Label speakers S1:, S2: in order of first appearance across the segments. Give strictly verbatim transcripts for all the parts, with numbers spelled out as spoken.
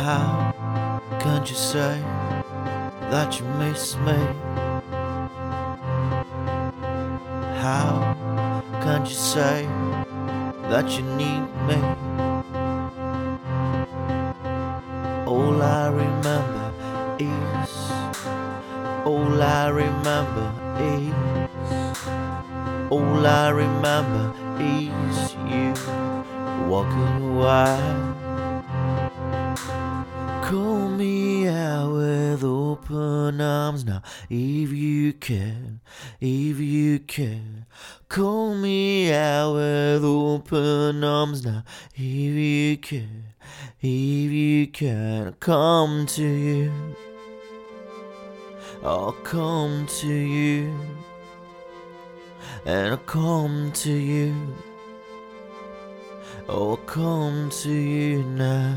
S1: How can't you say that you miss me? How can't you say that you need me? All I remember is, all I remember is, all I remember is you walking away. Call me out with open arms now, if you can, if you can. Call me out with open arms now, if you can, if you can. Come to you, I'll come to you, and I'll come to you, I'll come to you now.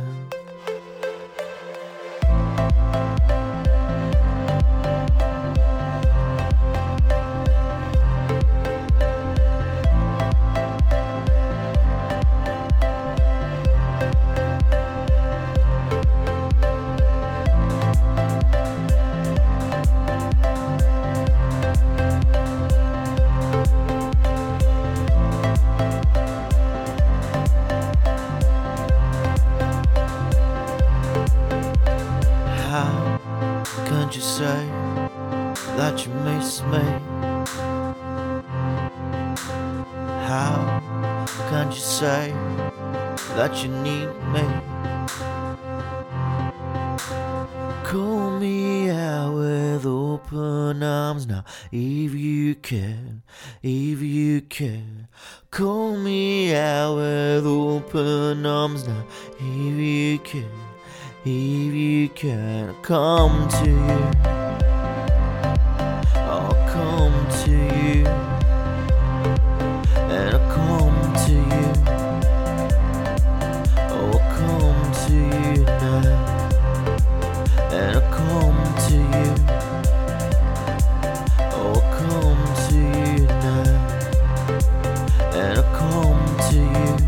S1: How can't you say that you miss me? How can't you say that you need me? Call me out with open arms now, if you can, if you can. Call me out with open arms now, if you can, if you can. Come to you, I'll come to you, and I'll come to you, I'll come to you now, and I'll come to you, I'll come to you now, and I'll come to you,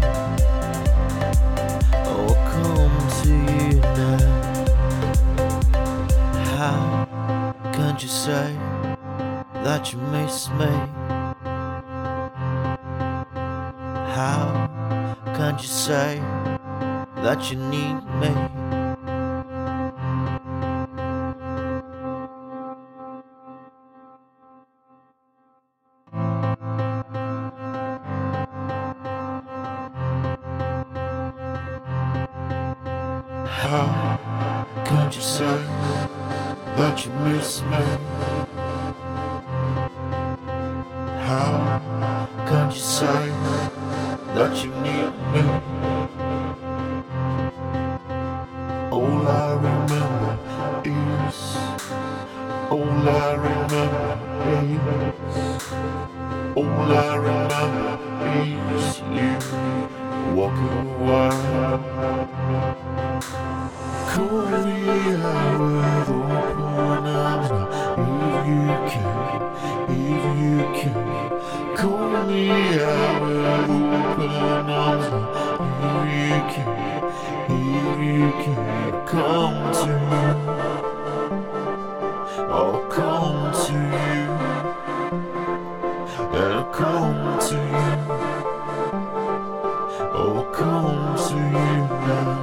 S1: I'll come to you now. How can't you say that you miss me? How can't you say that you need me? How can't you say that you miss me? How can't you say that you need me? All I remember is, all I remember is, all I remember is you walking away. Call me out with open arms now, if you can, if you can. Call me out with open arms now, if you can, if you can. Come to me, I'll come to you, and I'll come to you, I'll come to you now.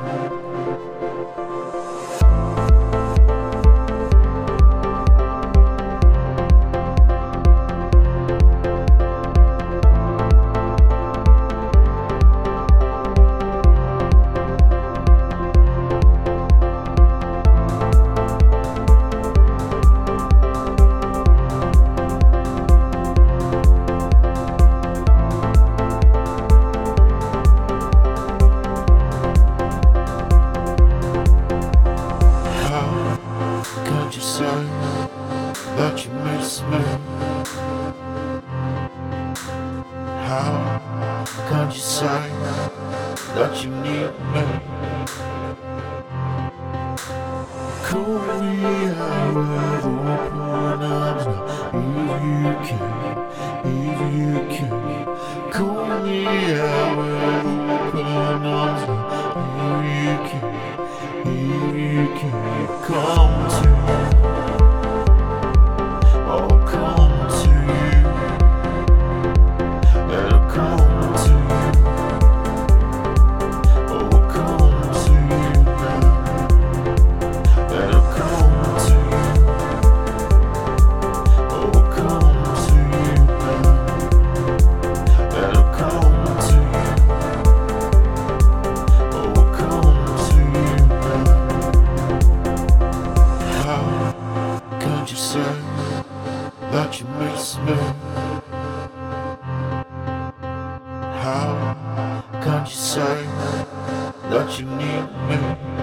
S1: Can't you say that you miss me? How can't you say that you need me? Call me out with open arms now, if you can, if you can. Call me out with open arms now, if you can, if say that you need me.